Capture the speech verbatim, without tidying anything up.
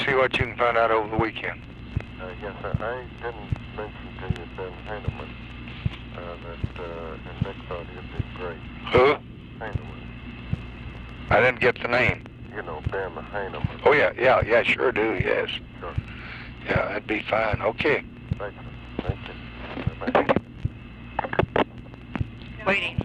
see what you can find out over the weekend. Uh, yes, sir. I didn't mention to you Ben Heineman. Uh, that uh, and Nick thought he'd be great. Who? Heineman. I didn't get the name. You know, Ben Heineman. Oh, yeah, yeah, yeah, sure do, yes. Sure. Yeah, that'd be fine. Okay. Thanks. Thank you. Bye-bye. Waiting.